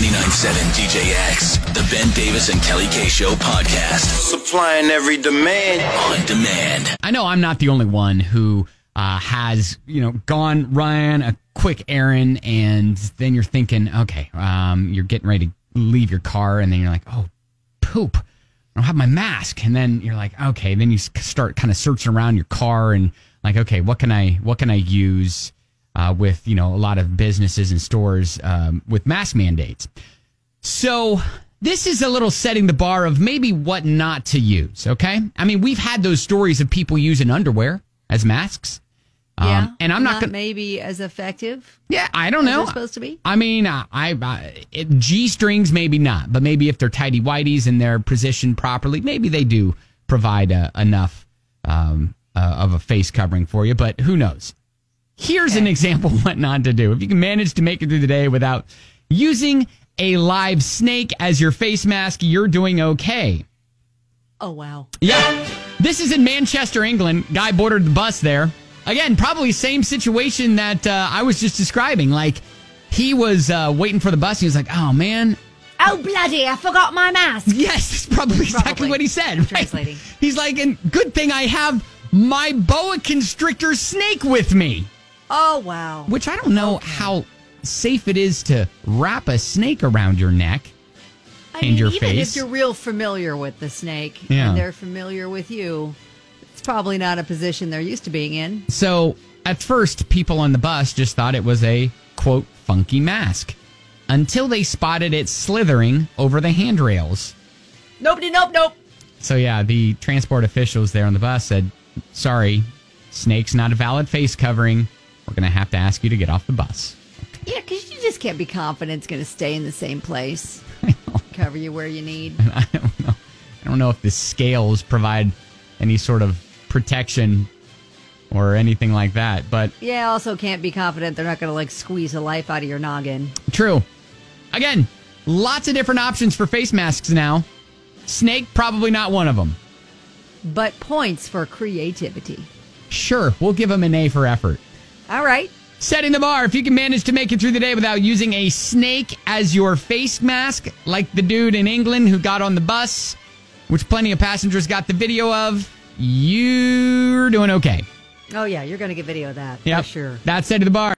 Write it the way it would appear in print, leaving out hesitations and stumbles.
99.7 DJX, the Ben Davis and Kelly K Show podcast. Supplying every demand. On demand. I know I'm not the only one who has, ran a quick errand, and then you're thinking, okay, you're getting ready to leave your car, and then you're like, oh, poop, I don't have my mask. And then you're like, okay, then you start kind of searching around your car and like, okay, what can I use with, a lot of businesses and stores with mask mandates. So this is a little setting the bar of maybe what not to use, okay? I mean, we've had those stories of people using underwear as masks. Yeah, and I'm not gonna maybe as effective. Yeah, I don't know. They're supposed to be. I mean, G-strings maybe not, but maybe if they're tighty whities and they're positioned properly, maybe they do provide enough of a face covering for you. But who knows? Here's an example of what not to do. If you can manage to make it through the day without using a live snake as your face mask, you're doing okay. Oh, wow. Yeah. This is in Manchester, England. Guy boarded the bus there. Again, probably same situation that I was just describing. Like, he was waiting for the bus. He was like, oh, man. Oh, bloody, I forgot my mask. Yes, that's probably exactly what he said. Right? Translating. He's like, and good thing I have my boa constrictor snake with me. Oh, wow. Which I don't know how safe it is to wrap a snake around your neck and your even face. If you're real familiar with the snake Yeah. and they're familiar with you, it's probably not a position they're used to being in. So at first, people on the bus just thought it was a, quote, funky mask until they spotted it slithering over the handrails. Nope. So yeah, the transport officials there on the bus said, sorry, snake's not a valid face covering. We're going to have to ask you to get off the bus. Yeah, because you just can't be confident it's going to stay in the same place. Cover you where you need. I don't know if the scales provide any sort of protection or anything like that, but Yeah, also can't be confident they're not going to squeeze the life out of your noggin. true. Again, lots of different options for face masks now. Snake, probably not one of them. But points for creativity. Sure, we'll give them an A for effort. All right. Setting the bar. If you can manage to make it through the day without using a snake as your face mask, like the dude in England who got on the bus, which plenty of passengers got the video of, you're doing okay. Oh, yeah, you're going to get video of that. Yep. For sure. That's Setting the Bar.